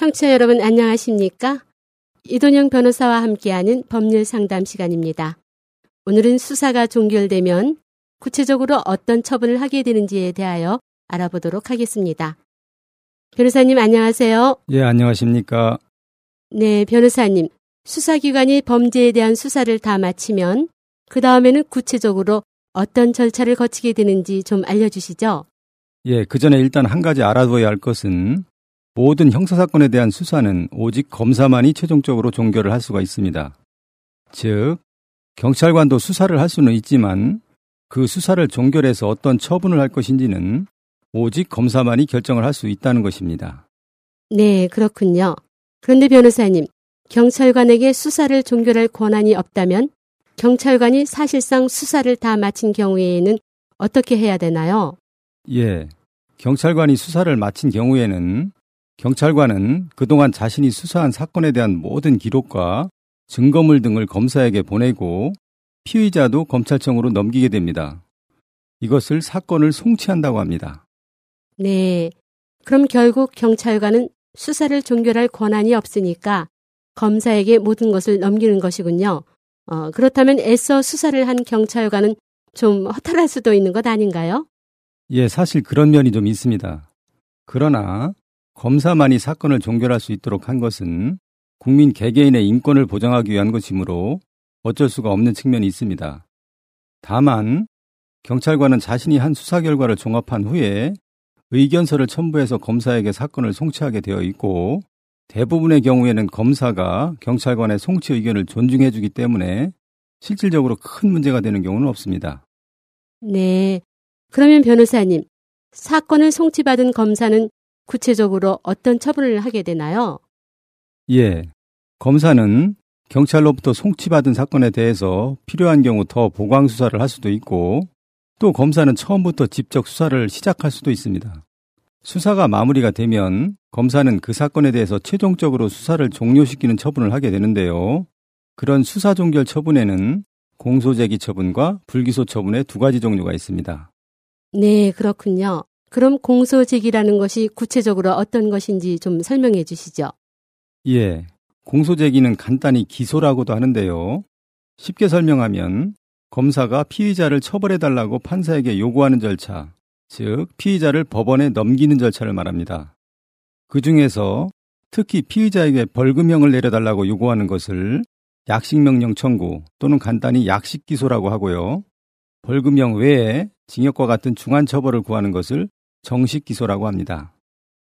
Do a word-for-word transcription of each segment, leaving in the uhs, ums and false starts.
청취자 여러분 안녕하십니까? 이돈영 변호사와 함께하는 법률 상담 시간입니다. 오늘은 수사가 종결되면 구체적으로 어떤 처분을 하게 되는지에 대하여 알아보도록 하겠습니다. 변호사님 안녕하세요. 예, 안녕하십니까? 네, 변호사님. 수사기관이 범죄에 대한 수사를 다 마치면 그 다음에는 구체적으로 어떤 절차를 거치게 되는지 좀 알려주시죠. 예, 그 전에 일단 한 가지 알아둬야 할 것은 모든 형사사건에 대한 수사는 오직 검사만이 최종적으로 종결을 할 수가 있습니다. 즉, 경찰관도 수사를 할 수는 있지만 그 수사를 종결해서 어떤 처분을 할 것인지는 오직 검사만이 결정을 할 수 있다는 것입니다. 네, 그렇군요. 그런데 변호사님, 경찰관에게 수사를 종결할 권한이 없다면 경찰관이 사실상 수사를 다 마친 경우에는 어떻게 해야 되나요? 예, 경찰관이 수사를 마친 경우에는 경찰관은 그동안 자신이 수사한 사건에 대한 모든 기록과 증거물 등을 검사에게 보내고 피의자도 검찰청으로 넘기게 됩니다. 이것을 사건을 송치한다고 합니다. 네, 그럼 결국 경찰관은 수사를 종결할 권한이 없으니까 검사에게 모든 것을 넘기는 것이군요. 어, 그렇다면 애써 수사를 한 경찰관은 좀 허탈할 수도 있는 것 아닌가요? 예, 사실 그런 면이 좀 있습니다. 그러나 검사만이 사건을 종결할 수 있도록 한 것은 국민 개개인의 인권을 보장하기 위한 것이므로 어쩔 수가 없는 측면이 있습니다. 다만 경찰관은 자신이 한 수사 결과를 종합한 후에 의견서를 첨부해서 검사에게 사건을 송치하게 되어 있고 대부분의 경우에는 검사가 경찰관의 송치 의견을 존중해 주기 때문에 실질적으로 큰 문제가 되는 경우는 없습니다. 네, 그러면 변호사님, 사건을 송치받은 검사는 구체적으로 어떤 처분을 하게 되나요? 예, 검사는 경찰로부터 송치받은 사건에 대해서 필요한 경우 더 보강 수사를 할 수도 있고 또 검사는 처음부터 직접 수사를 시작할 수도 있습니다. 수사가 마무리가 되면 검사는 그 사건에 대해서 최종적으로 수사를 종료시키는 처분을 하게 되는데요. 그런 수사 종결 처분에는 공소제기 처분과 불기소 처분의 두 가지 종류가 있습니다. 네, 그렇군요. 그럼 공소제기라는 것이 구체적으로 어떤 것인지 좀 설명해 주시죠. 예, 공소제기는 간단히 기소라고도 하는데요. 쉽게 설명하면 검사가 피의자를 처벌해달라고 판사에게 요구하는 절차, 즉 피의자를 법원에 넘기는 절차를 말합니다. 그 중에서 특히 피의자에게 벌금형을 내려달라고 요구하는 것을 약식명령 청구 또는 간단히 약식기소라고 하고요. 벌금형 외에 징역과 같은 중한 처벌을 구하는 것을 정식기소라고 합니다.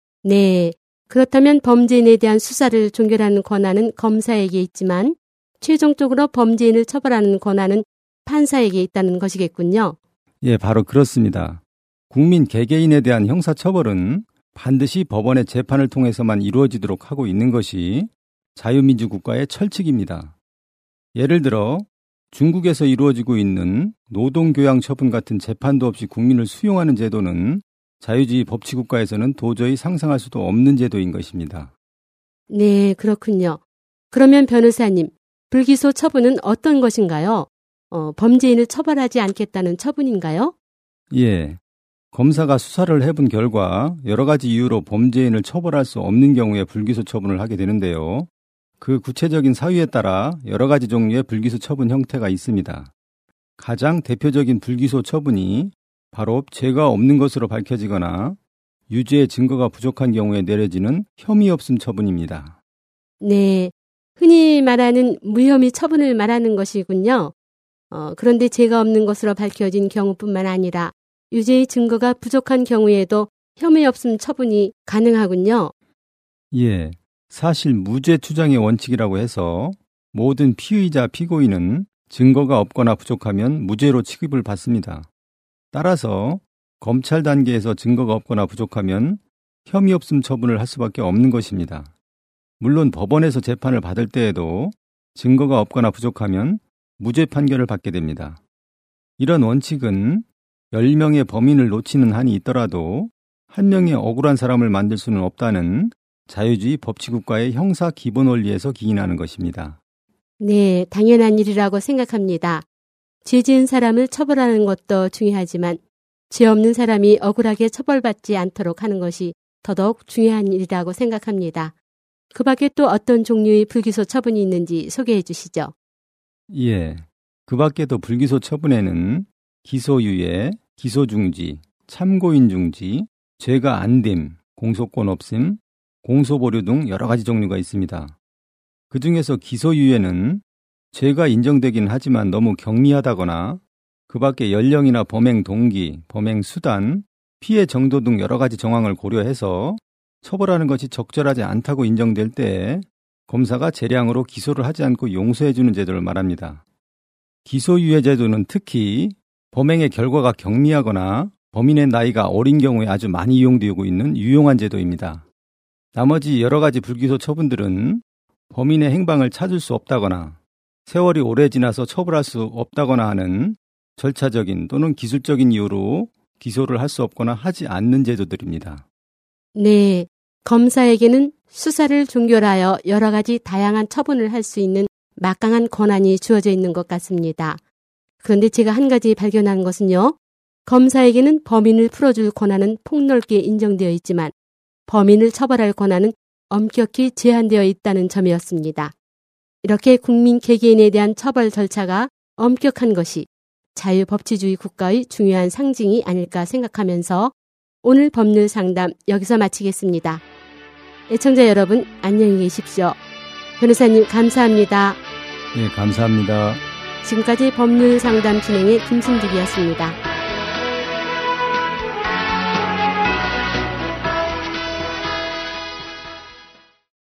네, 그렇다면 범죄인에 대한 수사를 종결하는 권한은 검사에게 있지만 최종적으로 범죄인을 처벌하는 권한은 판사에게 있다는 것이겠군요. 예, 바로 그렇습니다. 국민 개개인에 대한 형사처벌은 반드시 법원의 재판을 통해서만 이루어지도록 하고 있는 것이 자유민주국가의 철칙입니다. 예를 들어 중국에서 이루어지고 있는 노동교양 처분 같은 재판도 없이 국민을 수용하는 제도는 자유주의 법치국가에서는 도저히 상상할 수도 없는 제도인 것입니다. 네, 그렇군요. 그러면 변호사님, 불기소 처분은 어떤 것인가요? 어, 범죄인을 처벌하지 않겠다는 처분인가요? 예, 검사가 수사를 해본 결과 여러 가지 이유로 범죄인을 처벌할 수 없는 경우에 불기소 처분을 하게 되는데요. 그 구체적인 사유에 따라 여러 가지 종류의 불기소 처분 형태가 있습니다. 가장 대표적인 불기소 처분이 바로 죄가 없는 것으로 밝혀지거나 유죄의 증거가 부족한 경우에 내려지는 혐의 없음 처분입니다. 네, 흔히 말하는 무혐의 처분을 말하는 것이군요. 어, 그런데 죄가 없는 것으로 밝혀진 경우뿐만 아니라 유죄의 증거가 부족한 경우에도 혐의 없음 처분이 가능하군요. 예, 사실 무죄 추정의 원칙이라고 해서 모든 피의자, 피고인은 증거가 없거나 부족하면 무죄로 취급을 받습니다. 따라서 검찰 단계에서 증거가 없거나 부족하면 혐의 없음 처분을 할 수밖에 없는 것입니다. 물론 법원에서 재판을 받을 때에도 증거가 없거나 부족하면 무죄 판결을 받게 됩니다. 이런 원칙은 열 명의 범인을 놓치는 한이 있더라도 한 명의 억울한 사람을 만들 수는 없다는 자유주의 법치국가의 형사 기본 원리에서 기인하는 것입니다. 네, 당연한 일이라고 생각합니다. 죄 지은 사람을 처벌하는 것도 중요하지만 죄 없는 사람이 억울하게 처벌받지 않도록 하는 것이 더더욱 중요한 일이라고 생각합니다. 그 밖에 또 어떤 종류의 불기소 처분이 있는지 소개해 주시죠. 예. 그 밖에도 불기소 처분에는 기소유예, 기소중지, 참고인중지, 죄가 안됨, 공소권 없음, 공소보류 등 여러 가지 종류가 있습니다. 그 중에서 기소유예는 죄가 인정되긴 하지만 너무 경미하다거나 그 밖에 연령이나 범행 동기, 범행 수단, 피해 정도 등 여러 가지 정황을 고려해서 처벌하는 것이 적절하지 않다고 인정될 때 검사가 재량으로 기소를 하지 않고 용서해주는 제도를 말합니다. 기소유예 제도는 특히 범행의 결과가 경미하거나 범인의 나이가 어린 경우에 아주 많이 이용되고 있는 유용한 제도입니다. 나머지 여러 가지 불기소 처분들은 범인의 행방을 찾을 수 없다거나 세월이 오래 지나서 처벌할 수 없다거나 하는 절차적인 또는 기술적인 이유로 기소를 할 수 없거나 하지 않는 제도들입니다. 네, 검사에게는 수사를 종결하여 여러 가지 다양한 처분을 할 수 있는 막강한 권한이 주어져 있는 것 같습니다. 그런데 제가 한 가지 발견한 것은요. 검사에게는 범인을 풀어줄 권한은 폭넓게 인정되어 있지만 범인을 처벌할 권한은 엄격히 제한되어 있다는 점이었습니다. 이렇게 국민 개개인에 대한 처벌 절차가 엄격한 것이 자유법치주의 국가의 중요한 상징이 아닐까 생각하면서 오늘 법률 상담 여기서 마치겠습니다. 애청자 여러분 안녕히 계십시오. 변호사님 감사합니다. 네, 감사합니다. 지금까지 법률 상담 진행의 김순직이었습니다.